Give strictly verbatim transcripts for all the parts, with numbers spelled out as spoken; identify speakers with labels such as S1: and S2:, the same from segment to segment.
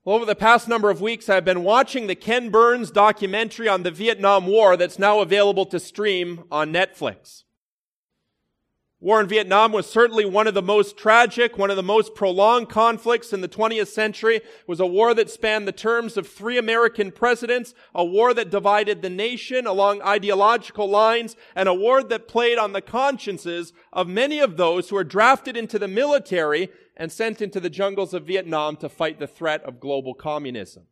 S1: Well, over the past number of weeks, I've been watching the Ken Burns documentary on the Vietnam War that's now available to stream on Netflix. War in Vietnam was certainly one of the most tragic, one of the most prolonged conflicts in the twentieth century. It was a war that spanned the terms of three American presidents, a war that divided the nation along ideological lines, and a war that played on the consciences of many of those who were drafted into the military and sent into the jungles of Vietnam to fight the threat of global communism.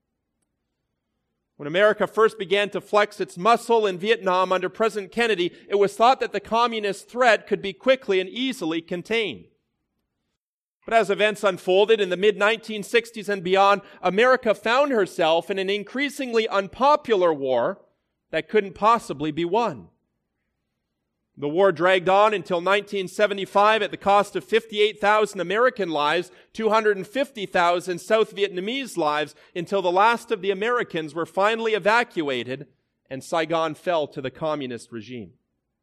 S1: When America first began to flex its muscle in Vietnam under President Kennedy, it was thought that the communist threat could be quickly and easily contained. But as events unfolded in the mid nineteen sixties and beyond, America found herself in an increasingly unpopular war that couldn't possibly be won. The war dragged on until nineteen seventy-five at the cost of fifty-eight thousand American lives, two hundred fifty thousand South Vietnamese lives, until the last of the Americans were finally evacuated and Saigon fell to the communist regime.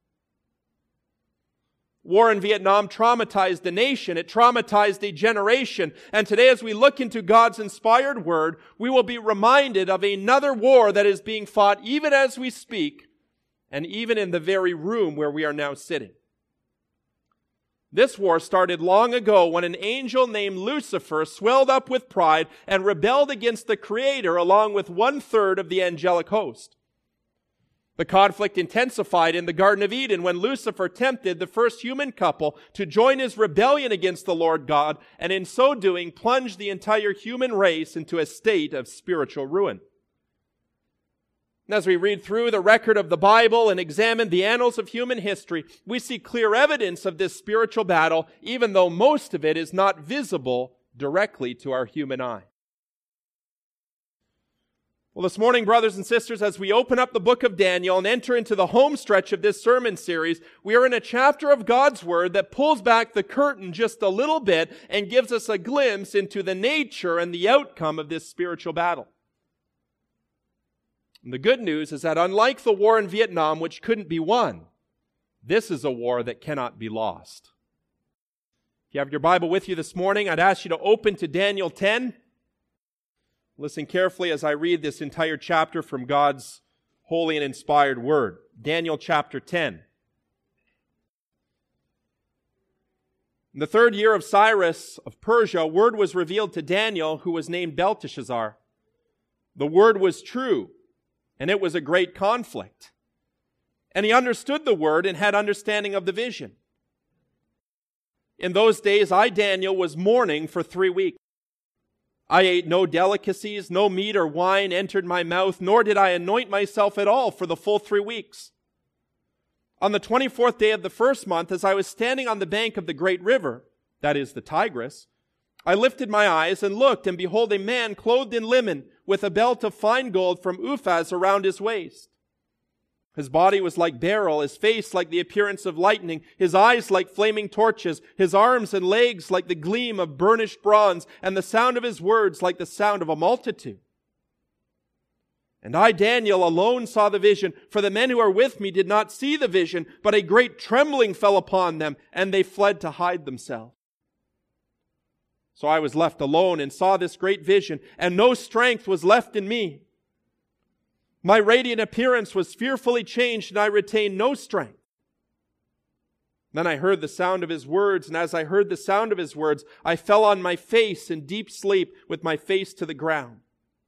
S1: War in Vietnam traumatized the nation. It traumatized a generation. And today, as we look into God's inspired word, we will be reminded of another war that is being fought even as we speak, and even in the very room where we are now sitting. This war started long ago when an angel named Lucifer swelled up with pride and rebelled against the Creator along with one-third of the angelic host. The conflict intensified in the Garden of Eden when Lucifer tempted the first human couple to join his rebellion against the Lord God, and in so doing plunged the entire human race into a state of spiritual ruin. As we read through the record of the Bible and examine the annals of human history, we see clear evidence of this spiritual battle, even though most of it is not visible directly to our human eye. Well, this morning, brothers and sisters, as we open up the book of Daniel and enter into the home stretch of this sermon series, we are in a chapter of God's Word that pulls back the curtain just a little bit and gives us a glimpse into the nature and the outcome of this spiritual battle. And the good news is that unlike the war in Vietnam, which couldn't be won, this is a war that cannot be lost. If you have your Bible with you this morning, I'd ask you to open to Daniel ten. Listen carefully as I read this entire chapter from God's holy and inspired word. Daniel chapter ten. In the third year of Cyrus of Persia, word was revealed to Daniel, who was named Belteshazzar. The word was true, and it was a great conflict. And he understood the word and had understanding of the vision. In those days, I, Daniel, was mourning for three weeks. I ate no delicacies, no meat or wine entered my mouth, nor did I anoint myself at all for the full three weeks. On the twenty-fourth day of the first month, as I was standing on the bank of the great river, that is the Tigris, I lifted my eyes and looked, and behold, a man clothed in linen, with a belt of fine gold from Uphaz around his waist. His body was like beryl, his face like the appearance of lightning, his eyes like flaming torches, his arms and legs like the gleam of burnished bronze, and the sound of his words like the sound of a multitude. And I, Daniel, alone saw the vision, for the men who are with me did not see the vision, but a great trembling fell upon them, and they fled to hide themselves. So I was left alone and saw this great vision, and no strength was left in me. My radiant appearance was fearfully changed, and I retained no strength. Then I heard the sound of his words, and as I heard the sound of his words, I fell on my face in deep sleep with my face to the ground.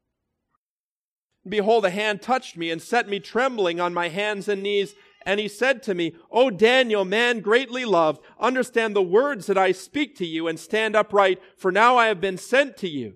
S1: Behold, a hand touched me and set me trembling on my hands and knees. And he said to me, O Daniel, man greatly loved, understand the words that I speak to you and stand upright, for now I have been sent to you.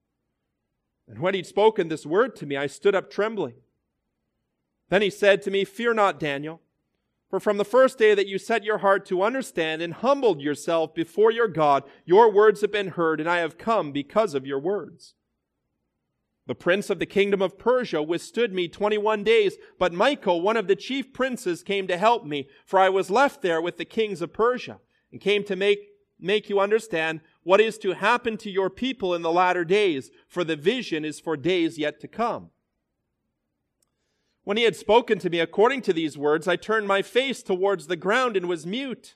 S1: And when he'd spoken this word to me, I stood up trembling. Then he said to me, Fear not, Daniel, for from the first day that you set your heart to understand and humbled yourself before your God, your words have been heard, and I have come because of your words. The prince of the kingdom of Persia withstood me twenty-one days, but Michael, one of the chief princes, came to help me, for I was left there with the kings of Persia, and came to make, make you understand what is to happen to your people in the latter days, for the vision is for days yet to come. When he had spoken to me according to these words, I turned my face towards the ground and was mute.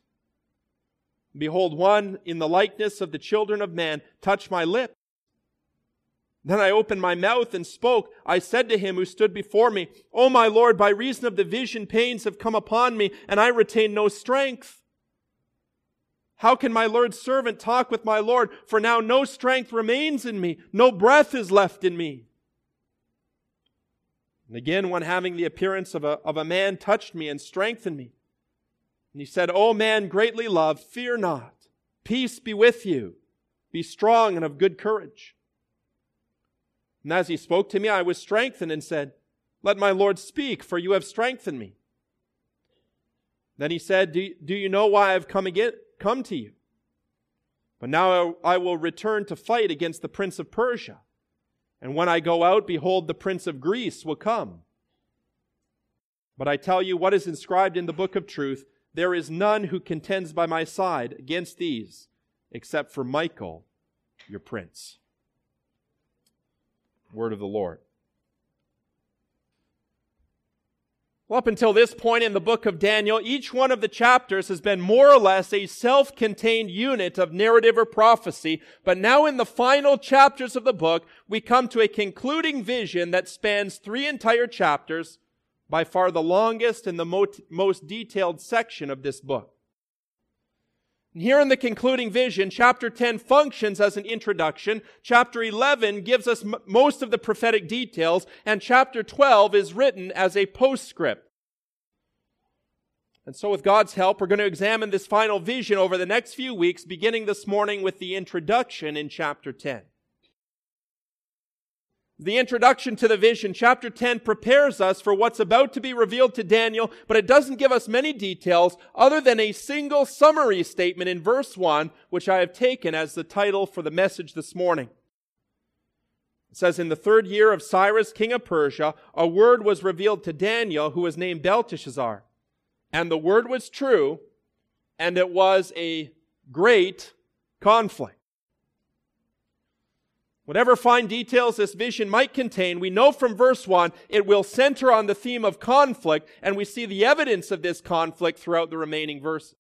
S1: Behold, one in the likeness of the children of man touched my lips. Then I opened my mouth and spoke. I said to him who stood before me, O my Lord, by reason of the vision, pains have come upon me, and I retain no strength. How can my Lord's servant talk with my Lord? For now no strength remains in me, no breath is left in me. And again, one having the appearance of a, of a man touched me and strengthened me. And he said, O man greatly loved, fear not. Peace be with you. Be strong and of good courage. And as he spoke to me, I was strengthened and said, Let my Lord speak, for you have strengthened me. Then he said, Do, do you know why I have come again, come to you? But now I will return to fight against the prince of Persia. And when I go out, behold, the prince of Greece will come. But I tell you what is inscribed in the book of truth, there is none who contends by my side against these, except for Michael, your prince. Word of the Lord. Well, up until this point in the book of Daniel, each one of the chapters has been more or less a self-contained unit of narrative or prophecy. But now in the final chapters of the book, we come to a concluding vision that spans three entire chapters, by far the longest and the most detailed section of this book. Here in the concluding vision, chapter ten functions as an introduction, chapter eleven gives us m- most of the prophetic details, and chapter twelve is written as a postscript. And so with God's help, we're going to examine this final vision over the next few weeks, beginning this morning with the introduction in chapter ten. The introduction to the vision, chapter ten, prepares us for what's about to be revealed to Daniel, but it doesn't give us many details other than a single summary statement in verse one, which I have taken as the title for the message this morning. It says, In the third year of Cyrus, king of Persia, a word was revealed to Daniel, who was named Belteshazzar. And the word was true, and it was a great conflict. Whatever fine details this vision might contain, we know from verse one it will center on the theme of conflict, and we see the evidence of this conflict throughout the remaining verses.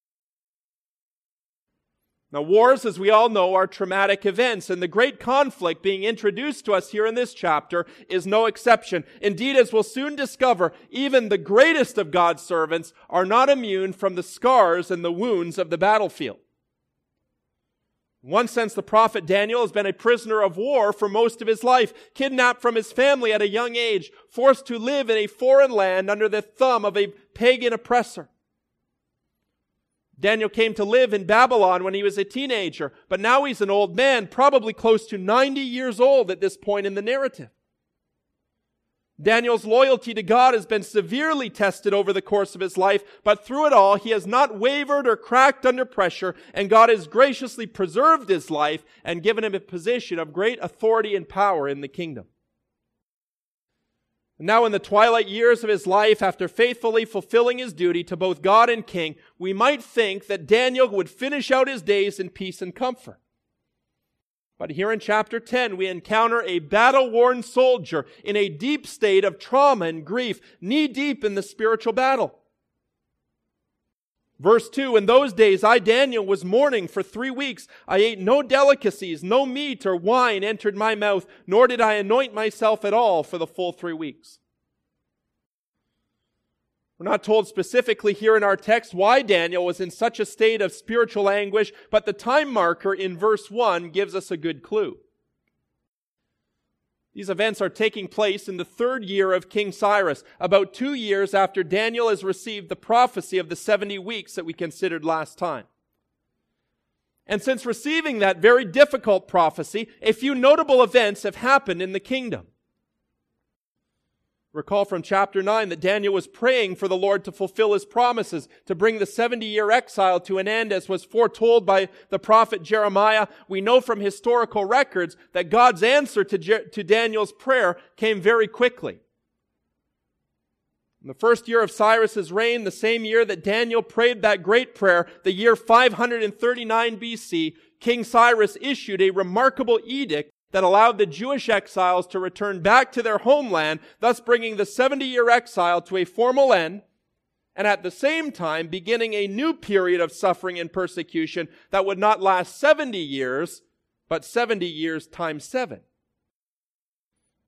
S1: Now, wars, as we all know, are traumatic events, and the great conflict being introduced to us here in this chapter is no exception. Indeed, as we'll soon discover, even the greatest of God's servants are not immune from the scars and the wounds of the battlefield. In one sense, the prophet Daniel has been a prisoner of war for most of his life, kidnapped from his family at a young age, forced to live in a foreign land under the thumb of a pagan oppressor. Daniel came to live in Babylon when he was a teenager, but now he's an old man, probably close to ninety years old at this point in the narrative. Daniel's loyalty to God has been severely tested over the course of his life, but through it all, he has not wavered or cracked under pressure, and God has graciously preserved his life and given him a position of great authority and power in the kingdom. Now in the twilight years of his life, after faithfully fulfilling his duty to both God and king, we might think that Daniel would finish out his days in peace and comfort. But here in chapter ten, we encounter a battle-worn soldier in a deep state of trauma and grief, knee-deep in the spiritual battle. Verse two, In those days I, Daniel, was mourning for three weeks. I ate no delicacies, no meat or wine entered my mouth, nor did I anoint myself at all for the full three weeks. We're not told specifically here in our text why Daniel was in such a state of spiritual anguish, but the time marker in verse one gives us a good clue. These events are taking place in the third year of King Cyrus, about two years after Daniel has received the prophecy of the seventy weeks that we considered last time. And since receiving that very difficult prophecy, a few notable events have happened in the kingdom. Recall from chapter nine that Daniel was praying for the Lord to fulfill his promises, to bring the seventy-year exile to an end as was foretold by the prophet Jeremiah. We know from historical records that God's answer to, Je- to Daniel's prayer came very quickly. In the first year of Cyrus's reign, the same year that Daniel prayed that great prayer, the year five hundred thirty-nine B C, King Cyrus issued a remarkable edict that allowed the Jewish exiles to return back to their homeland, thus bringing the seventy-year exile to a formal end, and at the same time beginning a new period of suffering and persecution that would not last seventy years, but seventy years times seven.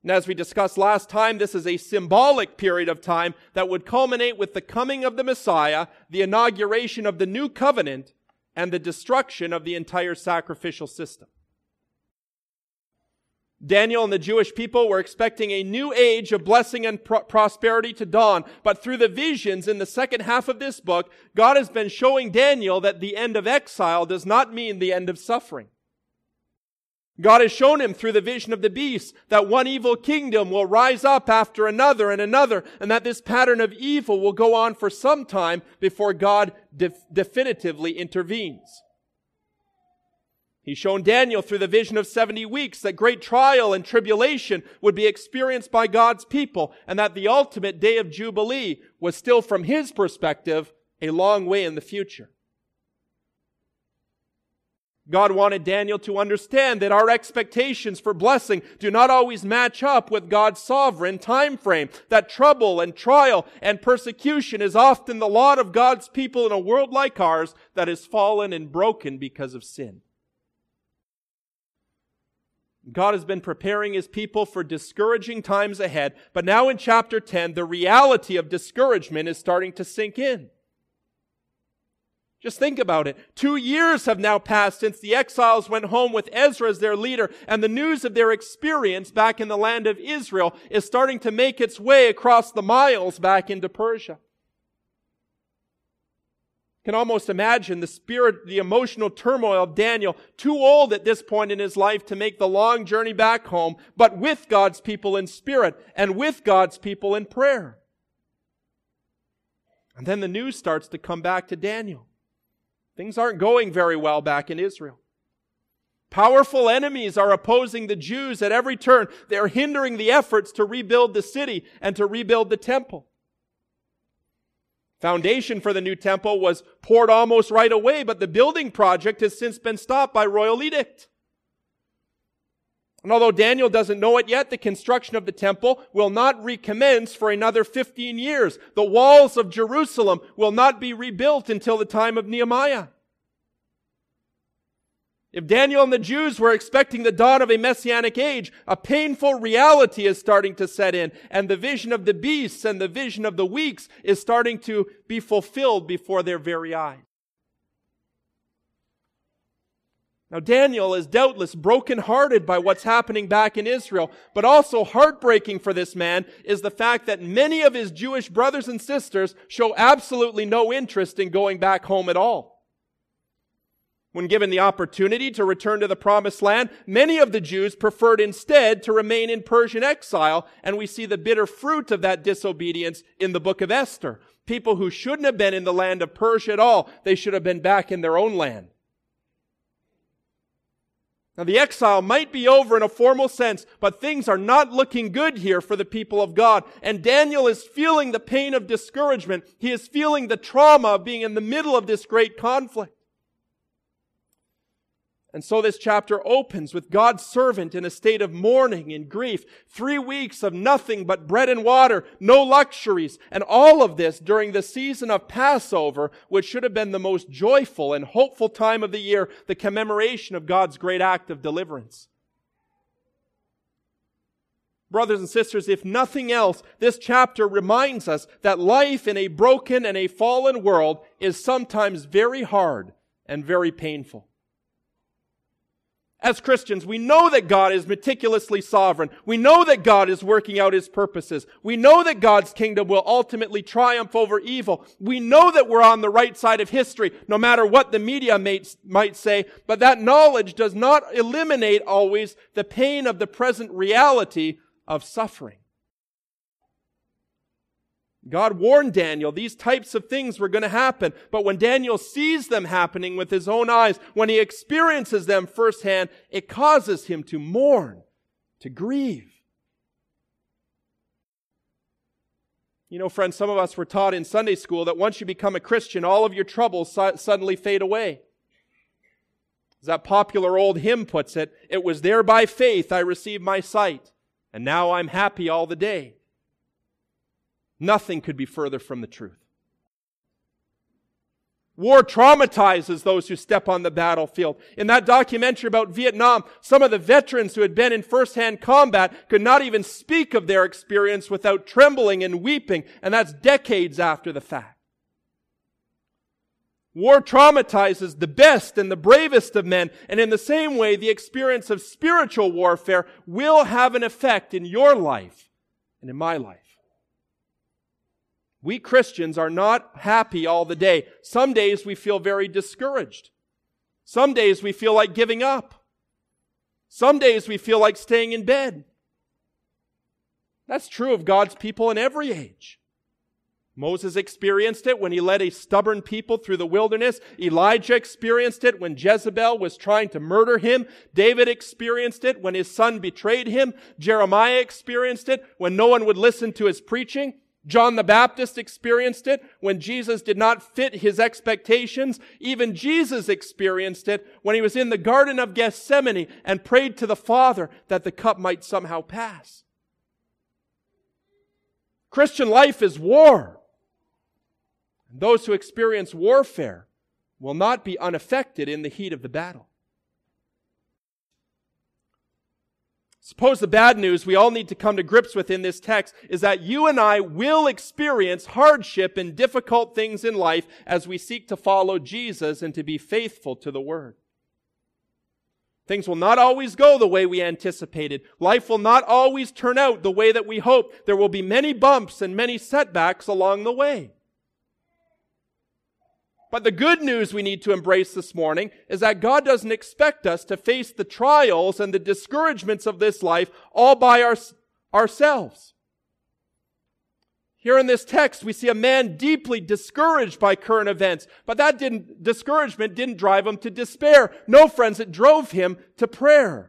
S1: And as we discussed last time, this is a symbolic period of time that would culminate with the coming of the Messiah, the inauguration of the new covenant, and the destruction of the entire sacrificial system. Daniel and the Jewish people were expecting a new age of blessing and pro- prosperity to dawn, but through the visions in the second half of this book, God has been showing Daniel that the end of exile does not mean the end of suffering. God has shown him through the vision of the beast that one evil kingdom will rise up after another and another, and that this pattern of evil will go on for some time before God def- definitively intervenes. He's shown Daniel through the vision of seventy weeks that great trial and tribulation would be experienced by God's people, and that the ultimate day of Jubilee was still, from his perspective, a long way in the future. God wanted Daniel to understand that our expectations for blessing do not always match up with God's sovereign time frame, that trouble and trial and persecution is often the lot of God's people in a world like ours that is fallen and broken because of sin. God has been preparing his people for discouraging times ahead, but now in chapter ten, the reality of discouragement is starting to sink in. Just think about it. Two years have now passed since the exiles went home with Ezra as their leader, and the news of their experience back in the land of Israel is starting to make its way across the miles back into Persia. Can almost imagine the spirit, the emotional turmoil of Daniel, too old at this point in his life to make the long journey back home, but with God's people in spirit and with God's people in prayer. And then the news starts to come back to Daniel. Things aren't going very well back in Israel. Powerful enemies are opposing the Jews at every turn. They're hindering the efforts to rebuild the city and to rebuild the temple. Foundation for the new temple was poured almost right away, but the building project has since been stopped by royal edict. And although Daniel doesn't know it yet, the construction of the temple will not recommence for another fifteen years. The walls of Jerusalem will not be rebuilt until the time of Nehemiah. If Daniel and the Jews were expecting the dawn of a messianic age, a painful reality is starting to set in, and the vision of the beasts and the vision of the weeks is starting to be fulfilled before their very eyes. Now, Daniel is doubtless brokenhearted by what's happening back in Israel, but also heartbreaking for this man is the fact that many of his Jewish brothers and sisters show absolutely no interest in going back home at all. When given the opportunity to return to the promised land, many of the Jews preferred instead to remain in Persian exile, and we see the bitter fruit of that disobedience in the book of Esther. People who shouldn't have been in the land of Persia at all, they should have been back in their own land. Now, the exile might be over in a formal sense, but things are not looking good here for the people of God. And Daniel is feeling the pain of discouragement. He is feeling the trauma of being in the middle of this great conflict. And so this chapter opens with God's servant in a state of mourning and grief. Three weeks of nothing but bread and water, no luxuries, and all of this during the season of Passover, which should have been the most joyful and hopeful time of the year, the commemoration of God's great act of deliverance. Brothers and sisters, if nothing else, this chapter reminds us that life in a broken and a fallen world is sometimes very hard and very painful. As Christians, we know that God is meticulously sovereign. We know that God is working out His purposes. We know that God's kingdom will ultimately triumph over evil. We know that we're on the right side of history, no matter what the media might, might say, but that knowledge does not eliminate always the pain of the present reality of suffering. God warned Daniel these types of things were going to happen, but when Daniel sees them happening with his own eyes, when he experiences them firsthand, it causes him to mourn, to grieve. You know, friends, some of us were taught in Sunday school that once you become a Christian, all of your troubles su- suddenly fade away. As that popular old hymn puts it, it was there by faith I received my sight, and now I'm happy all the day. Nothing could be further from the truth. War traumatizes those who step on the battlefield. In that documentary about Vietnam, some of the veterans who had been in first-hand combat could not even speak of their experience without trembling and weeping, and that's decades after the fact. War traumatizes the best and the bravest of men, and in the same way, the experience of spiritual warfare will have an effect in your life and in my life. We Christians are not happy all the day. Some days we feel very discouraged. Some days we feel like giving up. Some days we feel like staying in bed. That's true of God's people in every age. Moses experienced it when he led a stubborn people through the wilderness. Elijah experienced it when Jezebel was trying to murder him. David experienced it when his son betrayed him. Jeremiah experienced it when no one would listen to his preaching. John the Baptist experienced it when Jesus did not fit his expectations. Even Jesus experienced it when he was in the Garden of Gethsemane and prayed to the Father that the cup might somehow pass. Christian life is war. And those who experience warfare will not be unaffected in the heat of the battle. Suppose the bad news we all need to come to grips with in this text is that you and I will experience hardship and difficult things in life as we seek to follow Jesus and to be faithful to the Word. Things will not always go the way we anticipated. Life will not always turn out the way that we hoped. There will be many bumps and many setbacks along the way. But the good news we need to embrace this morning is that God doesn't expect us to face the trials and the discouragements of this life all by our, ourselves. Here in this text, we see a man deeply discouraged by current events, but that didn't, discouragement didn't drive him to despair. No, friends, it drove him to prayer.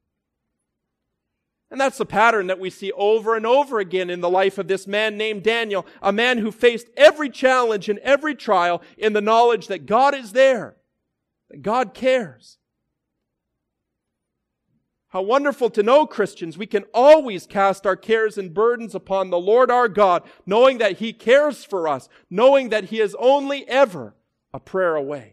S1: And that's the pattern that we see over and over again in the life of this man named Daniel, a man who faced every challenge and every trial in the knowledge that God is there, that God cares. How wonderful to know, Christians, we can always cast our cares and burdens upon the Lord our God, knowing that He cares for us, knowing that He is only ever a prayer away.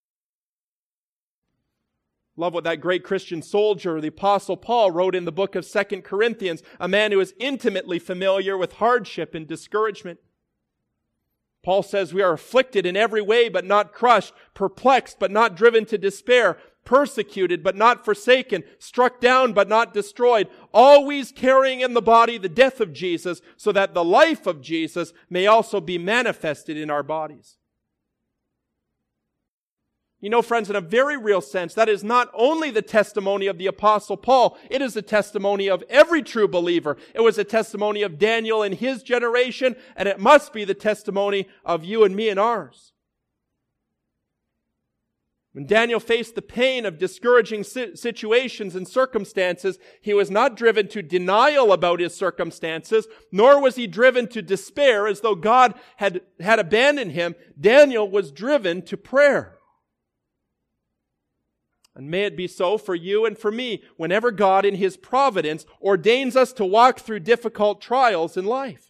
S1: Love what that great Christian soldier, the Apostle Paul, wrote in the book of Second Corinthians, a man who is intimately familiar with hardship and discouragement. Paul says we are afflicted in every way but not crushed, perplexed but not driven to despair, persecuted but not forsaken, struck down but not destroyed, always carrying in the body the death of Jesus, so that the life of Jesus may also be manifested in our bodies. You know, friends, in a very real sense, that is not only the testimony of the Apostle Paul, it is the testimony of every true believer. It was a testimony of Daniel in his generation, and it must be the testimony of you and me and ours. When Daniel faced the pain of discouraging situations and circumstances, he was not driven to denial about his circumstances, nor was he driven to despair as though God had, had abandoned him. Daniel was driven to prayer. And may it be so for you and for me whenever God in His providence ordains us to walk through difficult trials in life.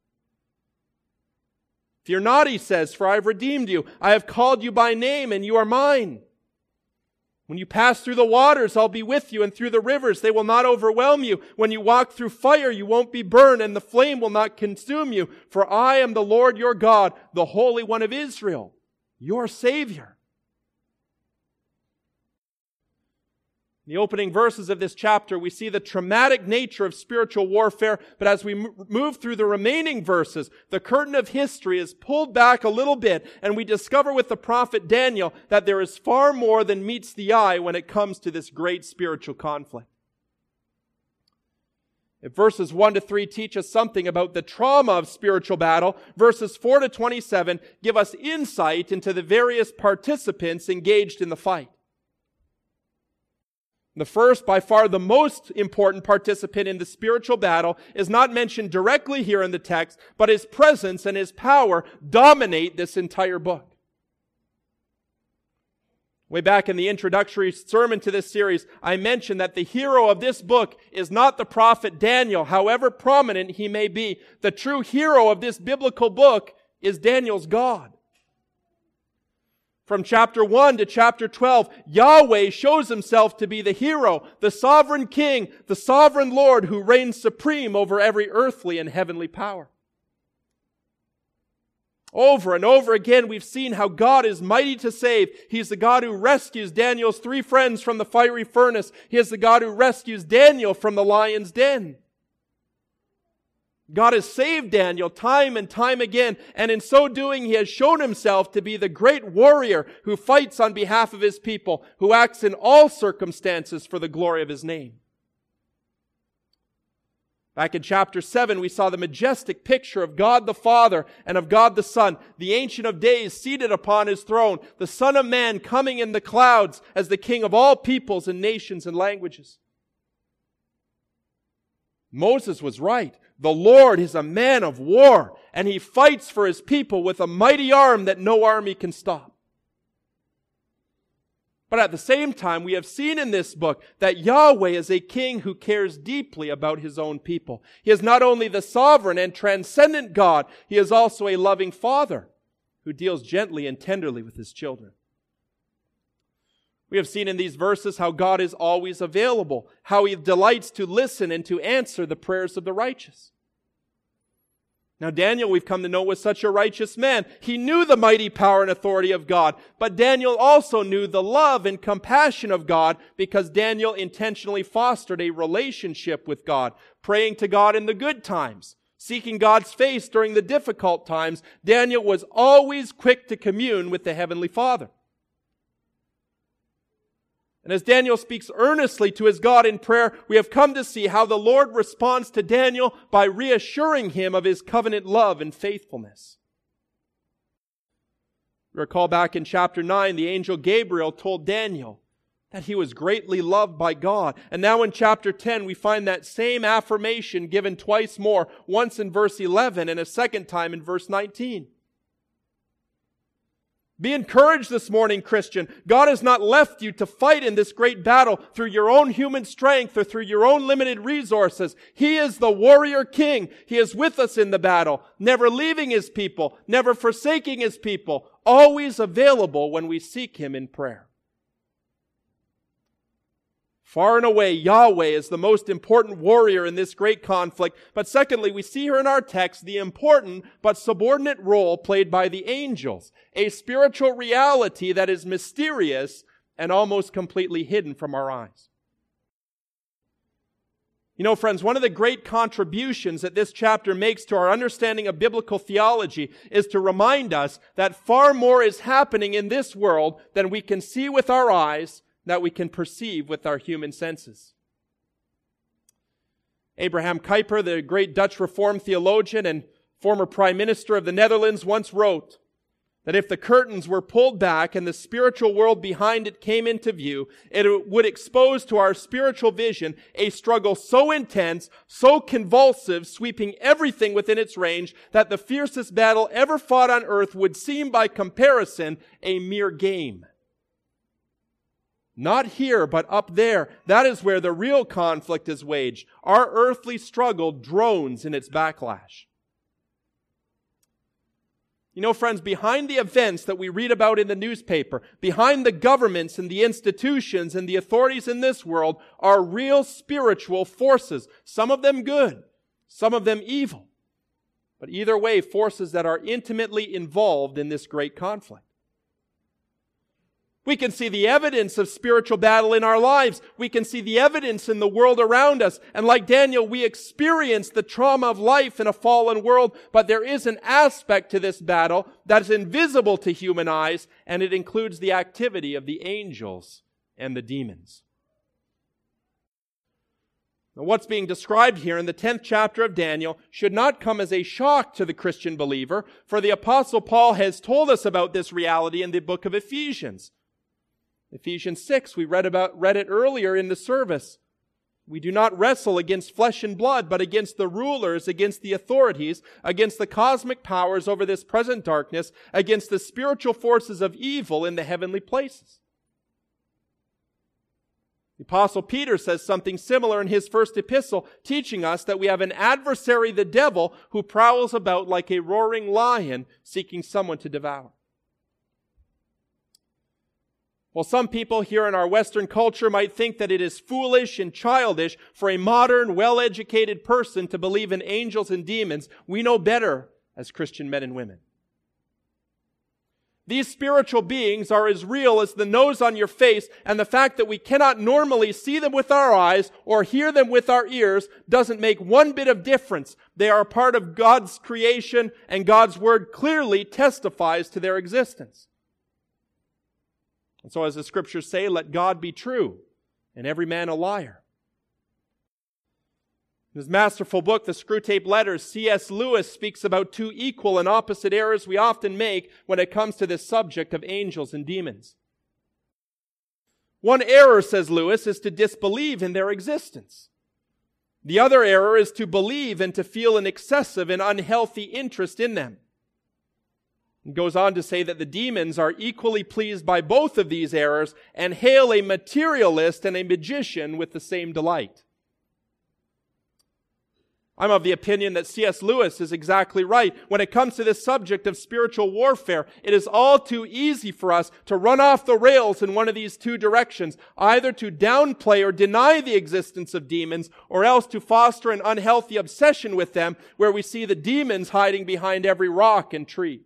S1: Fear not, He says, for I have redeemed you. I have called you by name and you are mine. When you pass through the waters, I'll be with you, and through the rivers, they will not overwhelm you. When you walk through fire, you won't be burned, and the flame will not consume you. For I am the Lord your God, the Holy One of Israel, your Savior. In the opening verses of this chapter, we see the traumatic nature of spiritual warfare, but as we move through the remaining verses, the curtain of history is pulled back a little bit, and we discover with the prophet Daniel that there is far more than meets the eye when it comes to this great spiritual conflict. If verses one to three teach us something about the trauma of spiritual battle, verses four to twenty-seven give us insight into the various participants engaged in the fight. The first, by far the most important participant in the spiritual battle, is not mentioned directly here in the text, but his presence and his power dominate this entire book. Way back in the introductory sermon to this series, I mentioned that the hero of this book is not the prophet Daniel, however prominent he may be. The true hero of this biblical book is Daniel's God. From chapter one to chapter twelve, Yahweh shows himself to be the hero, the sovereign king, the sovereign Lord who reigns supreme over every earthly and heavenly power. Over and over again, we've seen how God is mighty to save. He's the God who rescues Daniel's three friends from the fiery furnace. He is the God who rescues Daniel from the lion's den. God has saved Daniel time and time again, and in so doing, he has shown himself to be the great warrior who fights on behalf of his people, who acts in all circumstances for the glory of his name. Back in chapter seven, we saw the majestic picture of God the Father and of God the Son, the Ancient of Days seated upon his throne, the Son of Man coming in the clouds as the King of all peoples and nations and languages. Moses was right. The Lord is a man of war, and he fights for his people with a mighty arm that no army can stop. But at the same time, we have seen in this book that Yahweh is a king who cares deeply about his own people. He is not only the sovereign and transcendent God, he is also a loving father who deals gently and tenderly with his children. We have seen in these verses how God is always available, how he delights to listen and to answer the prayers of the righteous. Now Daniel, we've come to know, was such a righteous man. He knew the mighty power and authority of God, but Daniel also knew the love and compassion of God because Daniel intentionally fostered a relationship with God, praying to God in the good times, seeking God's face during the difficult times. Daniel was always quick to commune with the Heavenly Father. And as Daniel speaks earnestly to his God in prayer, we have come to see how the Lord responds to Daniel by reassuring him of his covenant love and faithfulness. Recall back in chapter nine, the angel Gabriel told Daniel that he was greatly loved by God. And now in chapter ten, we find that same affirmation given twice more, once in verse eleven and a second time in verse nineteen. Be encouraged this morning, Christian. God has not left you to fight in this great battle through your own human strength or through your own limited resources. He is the warrior king. He is with us in the battle, never leaving his people, never forsaking his people, always available when we seek him in prayer. Far and away, Yahweh is the most important warrior in this great conflict. But secondly, we see here in our text the important but subordinate role played by the angels, a spiritual reality that is mysterious and almost completely hidden from our eyes. You know, friends, one of the great contributions that this chapter makes to our understanding of biblical theology is to remind us that far more is happening in this world than we can see with our eyes, that we can perceive with our human senses. Abraham Kuyper, the great Dutch Reformed theologian and former Prime Minister of the Netherlands, once wrote that if the curtains were pulled back and the spiritual world behind it came into view, it would expose to our spiritual vision a struggle so intense, so convulsive, sweeping everything within its range, that the fiercest battle ever fought on earth would seem by comparison a mere game. Not here, but up there. That is where the real conflict is waged. Our earthly struggle drones in its backlash. You know, friends, behind the events that we read about in the newspaper, behind the governments and the institutions and the authorities in this world, are real spiritual forces. Some of them good, some of them evil. But either way, forces that are intimately involved in this great conflict. We can see the evidence of spiritual battle in our lives. We can see the evidence in the world around us. And like Daniel, we experience the trauma of life in a fallen world. But there is an aspect to this battle that is invisible to human eyes, and it includes the activity of the angels and the demons. Now, what's being described here in the tenth chapter of Daniel should not come as a shock to the Christian believer, for the Apostle Paul has told us about this reality in the book of Ephesians. Ephesians six, we read about, read it earlier in the service. We do not wrestle against flesh and blood, but against the rulers, against the authorities, against the cosmic powers over this present darkness, against the spiritual forces of evil in the heavenly places. The Apostle Peter says something similar in his first epistle, teaching us that we have an adversary, the devil, who prowls about like a roaring lion, seeking someone to devour. Well, some people here in our Western culture might think that it is foolish and childish for a modern, well-educated person to believe in angels and demons. We know better as Christian men and women. These spiritual beings are as real as the nose on your face, and the fact that we cannot normally see them with our eyes or hear them with our ears doesn't make one bit of difference. They are a part of God's creation, and God's Word clearly testifies to their existence. And so as the Scriptures say, let God be true and every man a liar. In his masterful book, The Screwtape Letters, C S Lewis speaks about two equal and opposite errors we often make when it comes to this subject of angels and demons. One error, says Lewis, is to disbelieve in their existence. The other error is to believe and to feel an excessive and unhealthy interest in them. He goes on to say that the demons are equally pleased by both of these errors and hail a materialist and a magician with the same delight. I'm of the opinion that C S Lewis is exactly right. When it comes to this subject of spiritual warfare, it is all too easy for us to run off the rails in one of these two directions, either to downplay or deny the existence of demons, or else to foster an unhealthy obsession with them, where we see the demons hiding behind every rock and tree.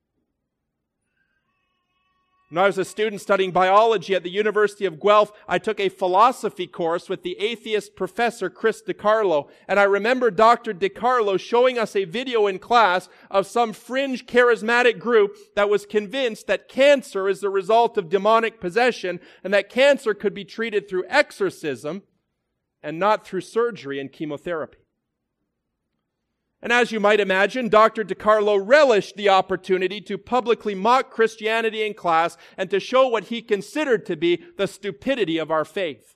S1: When I was a student studying biology at the University of Guelph, I took a philosophy course with the atheist professor Chris DiCarlo, and I remember Doctor DiCarlo showing us a video in class of some fringe charismatic group that was convinced that cancer is the result of demonic possession and that cancer could be treated through exorcism and not through surgery and chemotherapy. And as you might imagine, Doctor DiCarlo relished the opportunity to publicly mock Christianity in class and to show what he considered to be the stupidity of our faith.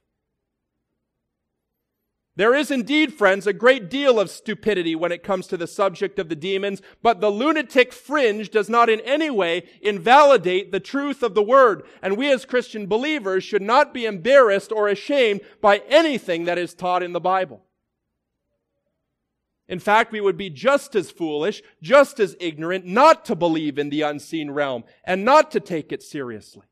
S1: There is indeed, friends, a great deal of stupidity when it comes to the subject of the demons, but the lunatic fringe does not in any way invalidate the truth of the Word, and we as Christian believers should not be embarrassed or ashamed by anything that is taught in the Bible. In fact, we would be just as foolish, just as ignorant not to believe in the unseen realm and not to take it seriously.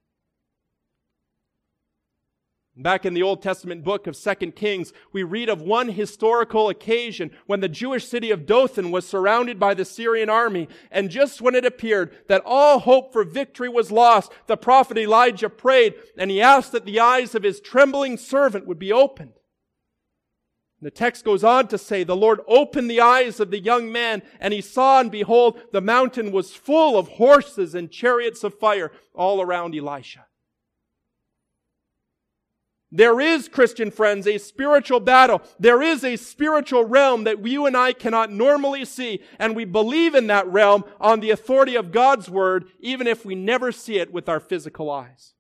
S1: Back in the Old Testament book of Second Kings, we read of one historical occasion when the Jewish city of Dothan was surrounded by the Syrian army, and just when it appeared that all hope for victory was lost, the prophet Elijah prayed, and he asked that the eyes of his trembling servant would be opened. The text goes on to say, the Lord opened the eyes of the young man, and he saw, and behold, the mountain was full of horses and chariots of fire all around Elisha. There is, Christian friends, a spiritual battle. There is a spiritual realm that you and I cannot normally see, and we believe in that realm on the authority of God's Word, even if we never see it with our physical eyes.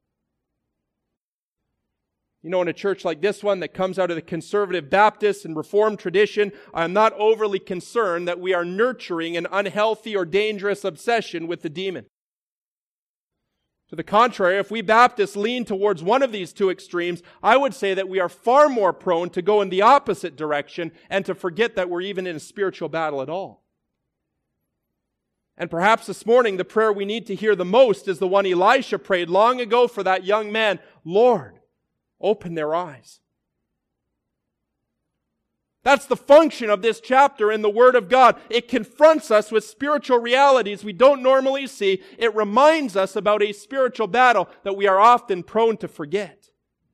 S1: You know, in a church like this one that comes out of the conservative Baptist and Reformed tradition, I'm not overly concerned that we are nurturing an unhealthy or dangerous obsession with the demon. To the contrary, if we Baptists lean towards one of these two extremes, I would say that we are far more prone to go in the opposite direction and to forget that we're even in a spiritual battle at all. And perhaps this morning, the prayer we need to hear the most is the one Elisha prayed long ago for that young man. Lord, open their eyes. That's the function of this chapter in the Word of God. It confronts us with spiritual realities we don't normally see. It reminds us about a spiritual battle that we are often prone to forget.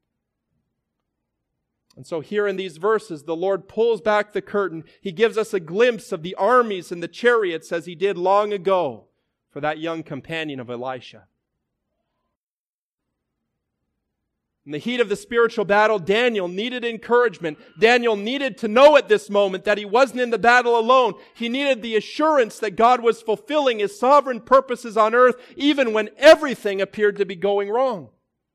S1: And so here in these verses, the Lord pulls back the curtain. He gives us a glimpse of the armies and the chariots as He did long ago for that young companion of Elisha. In the heat of the spiritual battle, Daniel needed encouragement. Daniel needed to know at this moment that he wasn't in the battle alone. He needed the assurance that God was fulfilling His sovereign purposes on earth, even when everything appeared to be going wrong.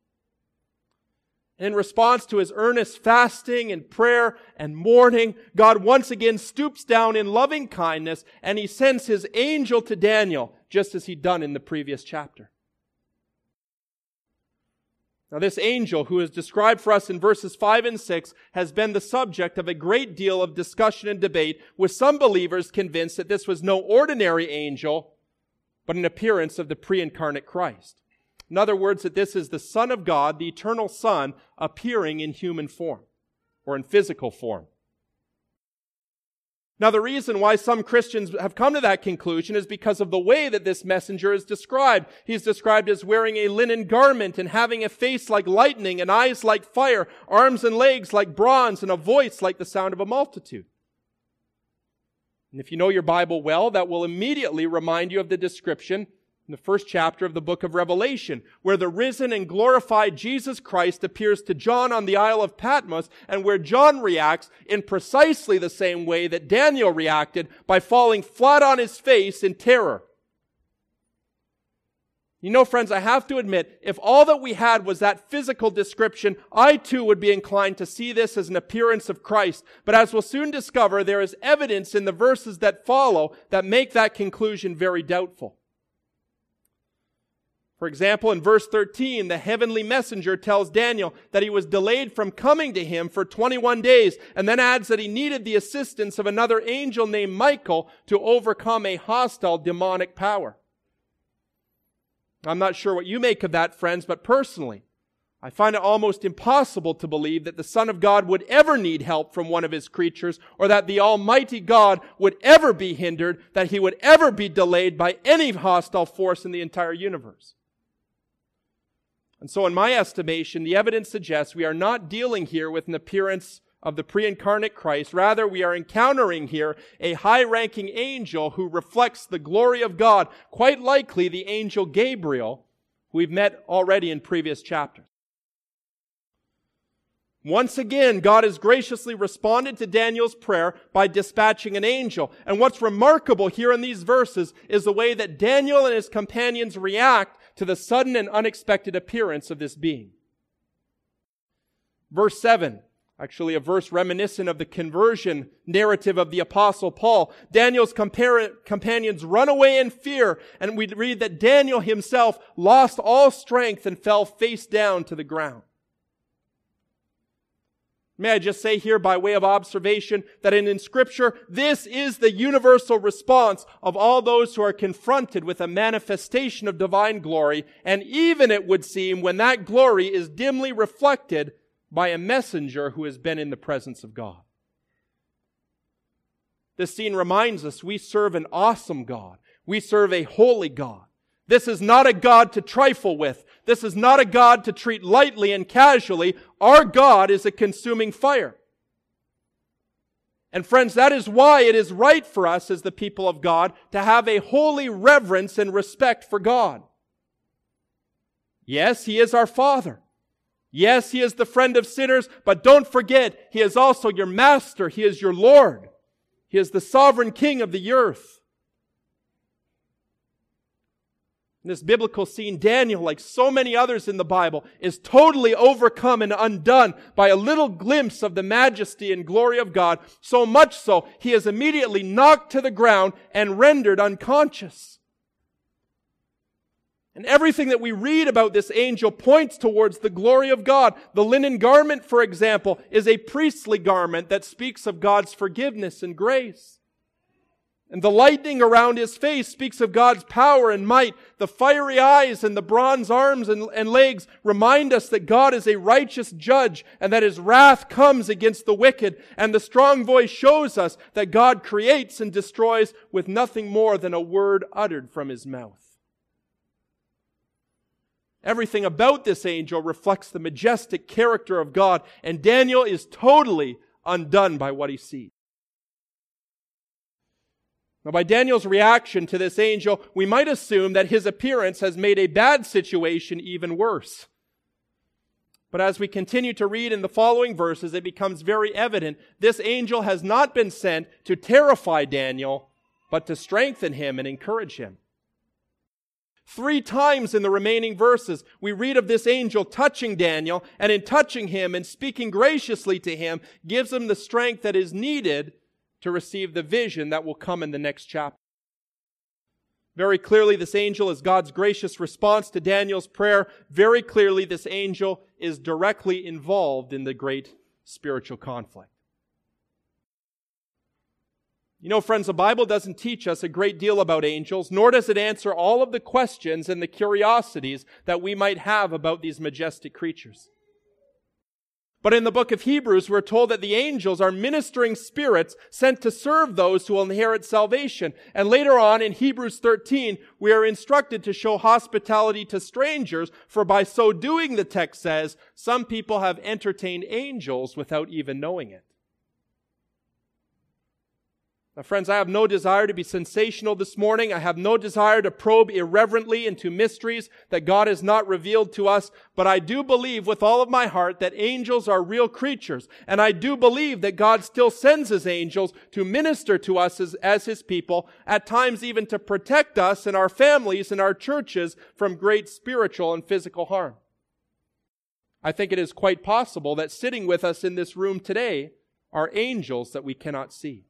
S1: In response to his earnest fasting and prayer and mourning, God once again stoops down in loving kindness, and He sends His angel to Daniel, just as He'd done in the previous chapter. Now, this angel, who is described for us in verses five and six, has been the subject of a great deal of discussion and debate, with some believers convinced that this was no ordinary angel, but an appearance of the pre-incarnate Christ. In other words, that this is the Son of God, the eternal Son, appearing in human form, or in physical form. Now, the reason why some Christians have come to that conclusion is because of the way that this messenger is described. He's described as wearing a linen garment and having a face like lightning and eyes like fire, arms and legs like bronze, and a voice like the sound of a multitude. And if you know your Bible well, that will immediately remind you of the description in the first chapter of the book of Revelation, where the risen and glorified Jesus Christ appears to John on the Isle of Patmos, and where John reacts in precisely the same way that Daniel reacted, by falling flat on his face in terror. You know, friends, I have to admit, if all that we had was that physical description, I too would be inclined to see this as an appearance of Christ. But as we'll soon discover, there is evidence in the verses that follow that make that conclusion very doubtful. For example, in verse thirteen, the heavenly messenger tells Daniel that he was delayed from coming to him for twenty-one days, and then adds that he needed the assistance of another angel named Michael to overcome a hostile demonic power. I'm not sure what you make of that, friends, but personally, I find it almost impossible to believe that the Son of God would ever need help from one of His creatures, or that the Almighty God would ever be hindered, that He would ever be delayed by any hostile force in the entire universe. And so in my estimation, the evidence suggests we are not dealing here with an appearance of the pre-incarnate Christ. Rather, we are encountering here a high-ranking angel who reflects the glory of God, quite likely the angel Gabriel, who we've met already in previous chapters. Once again, God has graciously responded to Daniel's prayer by dispatching an angel. And what's remarkable here in these verses is the way that Daniel and his companions react to the sudden and unexpected appearance of this being. Verse seven, actually a verse reminiscent of the conversion narrative of the Apostle Paul. Daniel's compar- companions run away in fear, and we read that Daniel himself lost all strength and fell face down to the ground. May I just say here by way of observation that in, in Scripture, this is the universal response of all those who are confronted with a manifestation of divine glory, and even, it would seem, when that glory is dimly reflected by a messenger who has been in the presence of God. This scene reminds us we serve an awesome God. We serve a holy God. This is not a God to trifle with. This is not a God to treat lightly and casually. Our God is a consuming fire. And friends, that is why it is right for us as the people of God to have a holy reverence and respect for God. Yes, He is our Father. Yes, He is the friend of sinners, but don't forget, He is also your Master. He is your Lord. He is the sovereign King of the earth. In this biblical scene, Daniel, like so many others in the Bible, is totally overcome and undone by a little glimpse of the majesty and glory of God, so much so he is immediately knocked to the ground and rendered unconscious. And everything that we read about this angel points towards the glory of God. The linen garment, for example, is a priestly garment that speaks of God's forgiveness and grace. And the lightning around his face speaks of God's power and might. The fiery eyes and the bronze arms and, and legs remind us that God is a righteous judge and that His wrath comes against the wicked. And the strong voice shows us that God creates and destroys with nothing more than a word uttered from His mouth. Everything about this angel reflects the majestic character of God, and Daniel is totally undone by what he sees. Now, by Daniel's reaction to this angel, we might assume that his appearance has made a bad situation even worse. But as we continue to read in the following verses, it becomes very evident this angel has not been sent to terrify Daniel, but to strengthen him and encourage him. Three times in the remaining verses, we read of this angel touching Daniel, and in touching him and speaking graciously to him, gives him the strength that is needed to receive the vision that will come in the next chapter. Very clearly, this angel is God's gracious response to Daniel's prayer. Very clearly, this angel is directly involved in the great spiritual conflict. You know, friends, the Bible doesn't teach us a great deal about angels, nor does it answer all of the questions and the curiosities that we might have about these majestic creatures. But in the book of Hebrews, we're told that the angels are ministering spirits sent to serve those who will inherit salvation. And later on in Hebrews thirteen, we are instructed to show hospitality to strangers, for by so doing, the text says, some people have entertained angels without even knowing it. Now, friends, I have no desire to be sensational this morning. I have no desire to probe irreverently into mysteries that God has not revealed to us. But I do believe with all of my heart that angels are real creatures. And I do believe that God still sends His angels to minister to us as, as His people, at times even to protect us and our families and our churches from great spiritual and physical harm. I think it is quite possible that sitting with us in this room today are angels that we cannot see.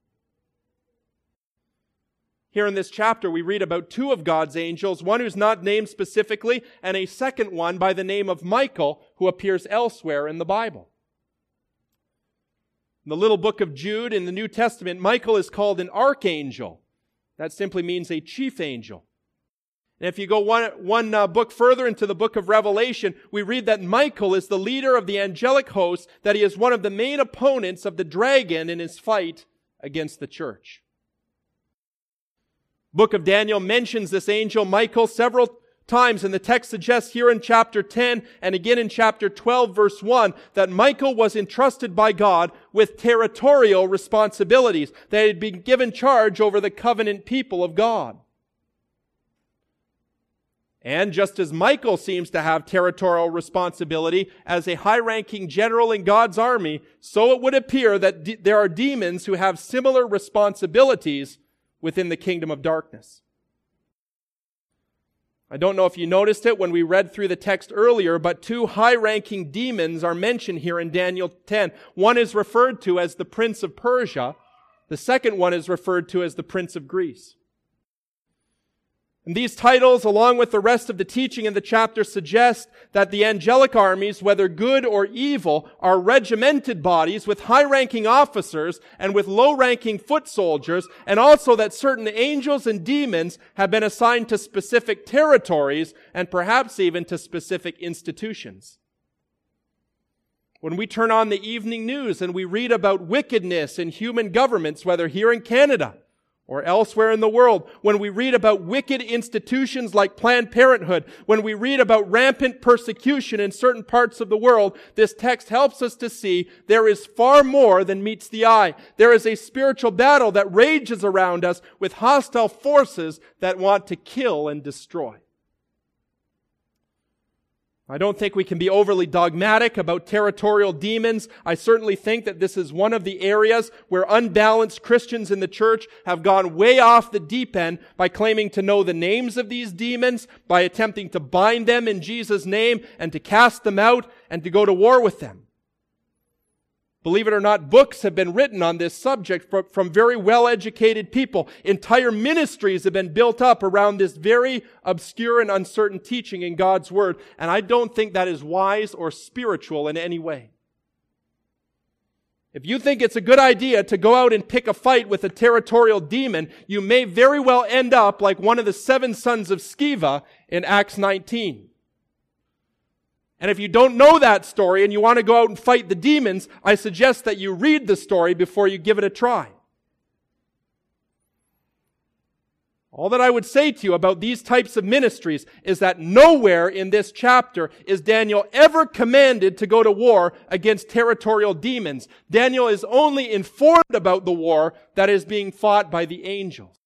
S1: Here in this chapter, we read about two of God's angels, one who's not named specifically, and a second one by the name of Michael, who appears elsewhere in the Bible. In the little book of Jude in the New Testament, Michael is called an archangel. That simply means a chief angel. And if you go one, one uh, book further into the book of Revelation, we read that Michael is the leader of the angelic host, that he is one of the main opponents of the dragon in his fight against the church. Book of Daniel mentions this angel Michael several times, and the text suggests here in chapter ten and again in chapter twelve verse one that Michael was entrusted by God with territorial responsibilities, that he had been given charge over the covenant people of God. And just as Michael seems to have territorial responsibility as a high-ranking general in God's army, so it would appear that de- there are demons who have similar responsibilities within the kingdom of darkness. I don't know if you noticed it when we read through the text earlier, but two high-ranking demons are mentioned here in Daniel ten. One is referred to as the Prince of Persia. The second one is referred to as the Prince of Greece. And these titles, along with the rest of the teaching in the chapter, suggest that the angelic armies, whether good or evil, are regimented bodies with high-ranking officers and with low-ranking foot soldiers, and also that certain angels and demons have been assigned to specific territories and perhaps even to specific institutions. When we turn on the evening news and we read about wickedness in human governments, whether here in Canada or elsewhere in the world, when we read about wicked institutions like Planned Parenthood, when we read about rampant persecution in certain parts of the world, this text helps us to see there is far more than meets the eye. There is a spiritual battle that rages around us with hostile forces that want to kill and destroy. I don't think we can be overly dogmatic about territorial demons. I certainly think that this is one of the areas where unbalanced Christians in the church have gone way off the deep end by claiming to know the names of these demons, by attempting to bind them in Jesus' name and to cast them out and to go to war with them. Believe it or not, books have been written on this subject from, from very well-educated people. Entire ministries have been built up around this very obscure and uncertain teaching in God's Word, and I don't think that is wise or spiritual in any way. If you think it's a good idea to go out and pick a fight with a territorial demon, you may very well end up like one of the seven sons of Sceva in Acts nineteen. And if you don't know that story and you want to go out and fight the demons, I suggest that you read the story before you give it a try. All that I would say to you about these types of ministries is that nowhere in this chapter is Daniel ever commanded to go to war against territorial demons. Daniel is only informed about the war that is being fought by the angels.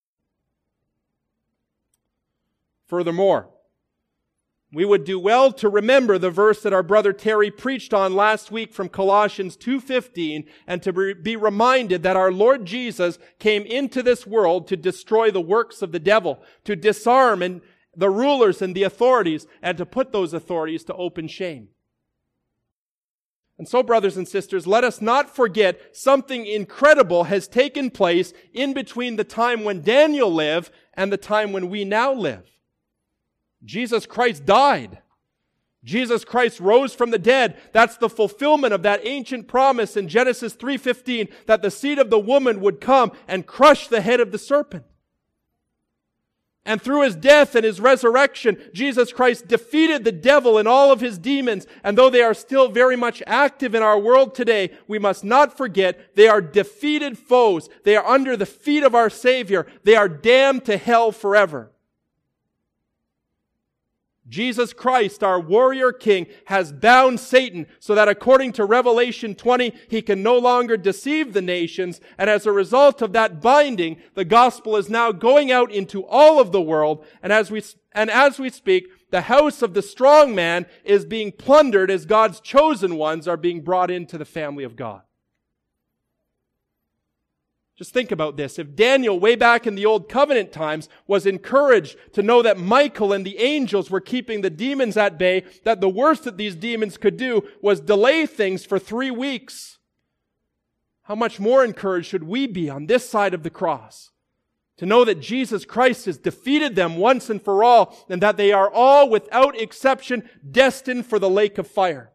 S1: Furthermore, we would do well to remember the verse that our brother Terry preached on last week from Colossians two fifteen, and to be reminded that our Lord Jesus came into this world to destroy the works of the devil, to disarm and the rulers and the authorities, and to put those authorities to open shame. And so, brothers and sisters, let us not forget something incredible has taken place in between the time when Daniel lived and the time when we now live. Jesus Christ died. Jesus Christ rose from the dead. That's the fulfillment of that ancient promise in Genesis three fifteen that the seed of the woman would come and crush the head of the serpent. And through His death and His resurrection, Jesus Christ defeated the devil and all of his demons. And though they are still very much active in our world today, we must not forget they are defeated foes. They are under the feet of our Savior. They are damned to hell forever. Jesus Christ, our warrior king, has bound Satan so that according to Revelation twenty, he can no longer deceive the nations. And as a result of that binding, the gospel is now going out into all of the world. And as we, and as we speak, the house of the strong man is being plundered as God's chosen ones are being brought into the family of God. Just think about this. If Daniel, way back in the Old Covenant times, was encouraged to know that Michael and the angels were keeping the demons at bay, that the worst that these demons could do was delay things for three weeks, how much more encouraged should we be on this side of the cross to know that Jesus Christ has defeated them once and for all, and that they are all, without exception, destined for the lake of fire?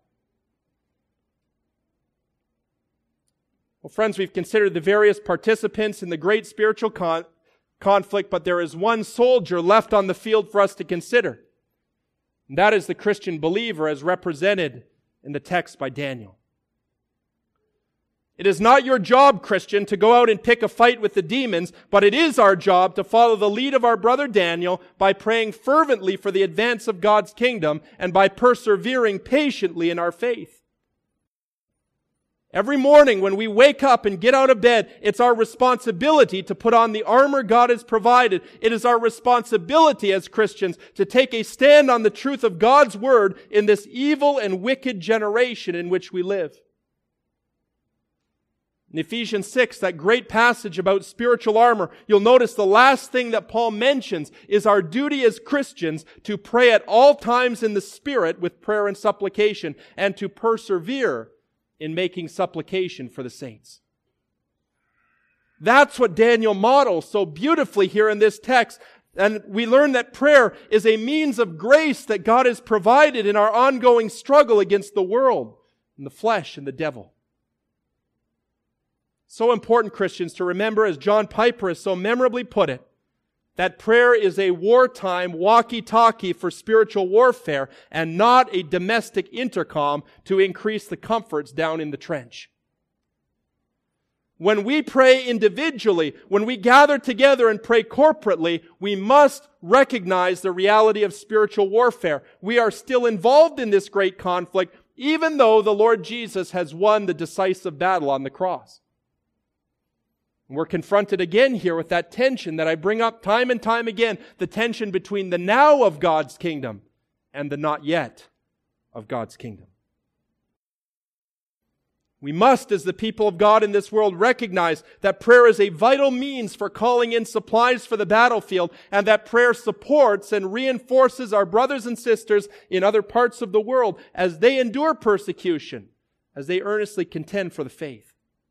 S1: Well, friends, we've considered the various participants in the great spiritual con- conflict, but there is one soldier left on the field for us to consider. And that is the Christian believer as represented in the text by Daniel. It is not your job, Christian, to go out and pick a fight with the demons, but it is our job to follow the lead of our brother Daniel by praying fervently for the advance of God's kingdom and by persevering patiently in our faith. Every morning when we wake up and get out of bed, it's our responsibility to put on the armor God has provided. It is our responsibility as Christians to take a stand on the truth of God's word in this evil and wicked generation in which we live. In Ephesians six, that great passage about spiritual armor, you'll notice the last thing that Paul mentions is our duty as Christians to pray at all times in the Spirit with prayer and supplication, and to persevere in making supplication for the saints. That's what Daniel models so beautifully here in this text. And we learn that prayer is a means of grace that God has provided in our ongoing struggle against the world and the flesh and the devil. So important, Christians, to remember, as John Piper has so memorably put it, that prayer is a wartime walkie-talkie for spiritual warfare and not a domestic intercom to increase the comforts down in the trench. When we pray individually, when we gather together and pray corporately, we must recognize the reality of spiritual warfare. We are still involved in this great conflict, even though the Lord Jesus has won the decisive battle on the cross. We're confronted again here with that tension that I bring up time and time again, the tension between the now of God's kingdom and the not yet of God's kingdom. We must, as the people of God in this world, recognize that prayer is a vital means for calling in supplies for the battlefield, and that prayer supports and reinforces our brothers and sisters in other parts of the world as they endure persecution, as they earnestly contend for the faith.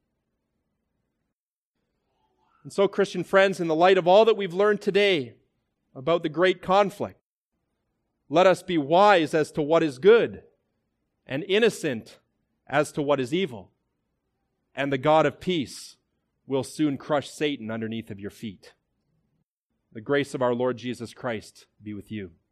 S1: And so, Christian friends, in the light of all that we've learned today about the great conflict, let us be wise as to what is good and innocent as to what is evil. And the God of peace will soon crush Satan underneath of your feet. The grace of our Lord Jesus Christ be with you.